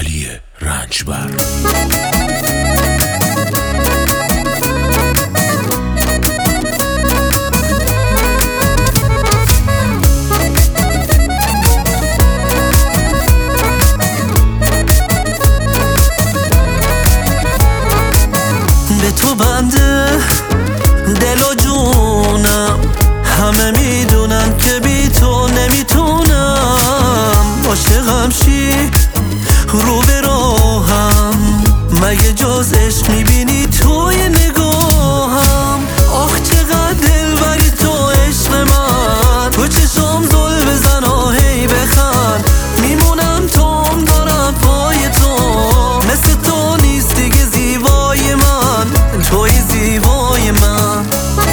علی رنجبر. به تو بنده دل و جونم، همه میدونن که بی تو نمیتونم. عاشقم شی رو به راهم، مگه جز عشق میبینی توی نگاهم؟ آخ چقدر دلبری تو عشق من، تو چشم زل بزن آهی بخند. میمونم توم دارم پای تو، مثل تو نیست دیگه زیبای من، توی زیبای من.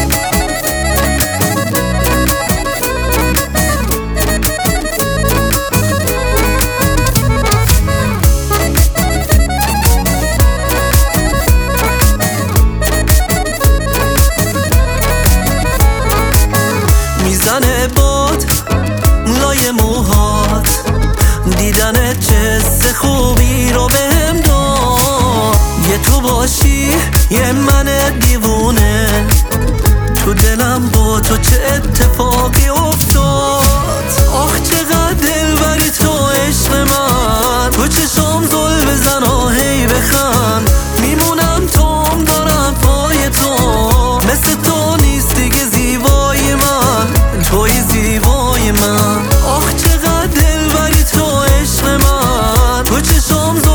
میزنه باد لای موهات، دیدنت چه حس خوبی رو بهم داد. یه تو باشی یه من دیوونه، تو دلم با تو چه اتفاقی افتاد. آخ چقدر دلبری تو عشق من، تو چشم زل بزن آهی بخند. میمونم توم دارم پای تو، مثل تو نیست دیگه زیبای من، توی زیبای من. آخ چقدر دلبری تو عشق من، تو چشم